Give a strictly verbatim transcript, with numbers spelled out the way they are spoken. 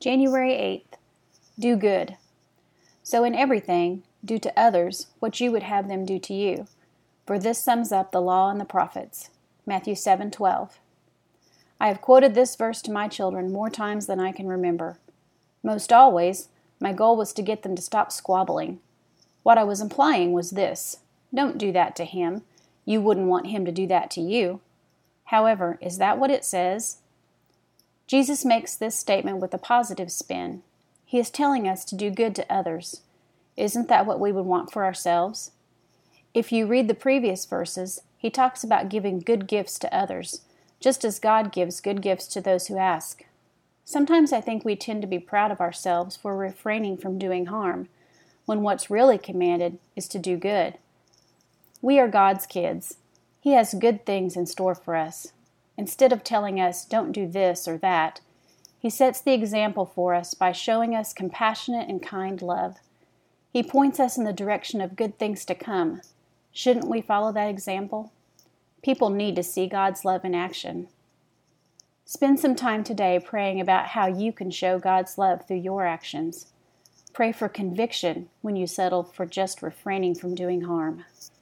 January eighth. Do good. So in everything, do to others what you would have them do to you. For this sums up the law and the prophets. Matthew seven twelve. I have quoted this verse to my children more times than I can remember. Most always, my goal was to get them to stop squabbling. What I was implying was this: don't do that to him. You wouldn't want him to do that to you. However, is that what it says? Jesus makes this statement with a positive spin. He is telling us to do good to others. Isn't that what we would want for ourselves? If you read the previous verses, he talks about giving good gifts to others, just as God gives good gifts to those who ask. Sometimes I think we tend to be proud of ourselves for refraining from doing harm, when what's really commanded is to do good. We are God's kids. He has good things in store for us. Instead of telling us, don't do this or that, he sets the example for us by showing us compassionate and kind love. He points us in the direction of good things to come. Shouldn't we follow that example? People need to see God's love in action. Spend some time today praying about how you can show God's love through your actions. Pray for conviction when you settle for just refraining from doing harm.